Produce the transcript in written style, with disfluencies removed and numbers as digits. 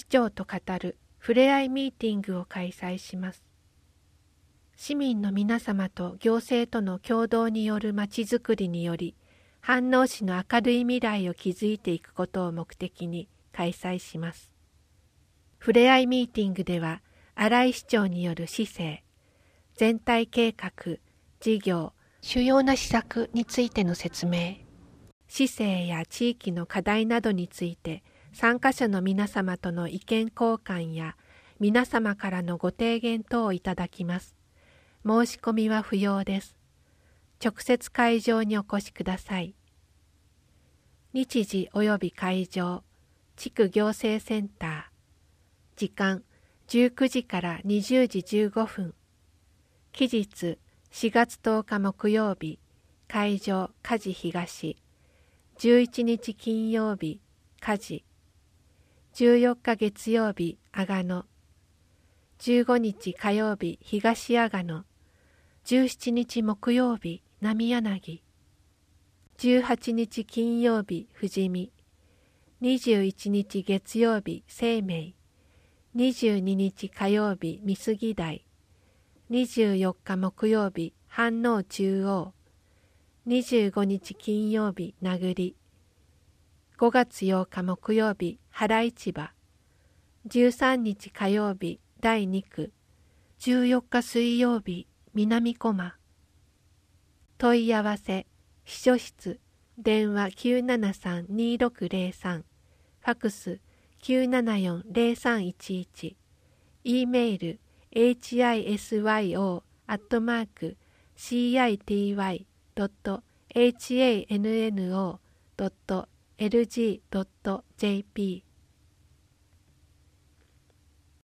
長と語るふれあいミーティングを開催します。市民の皆様と行政との共同によるまちづくりにより、飯能市の明るい未来を築いていくことを目的に開催します。ふれあいミーティングでは、新井市長による市政、全体計画、事業、主要な施策についての説明、市政や地域の課題などについて、参加者の皆様との意見交換や、皆様からのご提言等をいただきます。申し込みは不要です。直接会場にお越しください。日時及び会場、地区行政センター。時間、19時から20時15分。期日、4月10日木曜日。会場、加治東。11日金曜日、加治。14日月曜日、阿賀野。15日火曜日、東阿賀野。17日木曜日、浪柳。18日金曜日、富士見。21日月曜日、生命。22日火曜日、美杉台。24日木曜日、飯能中央。25日金曜日、名栗。5月8日木曜日、原市場。13日火曜日、第2区。14日水曜日、南駒。問い合わせ、秘書室、電話 973-2603、ファクス 974-0311、E メール hisyo@city.hanno.lg.jp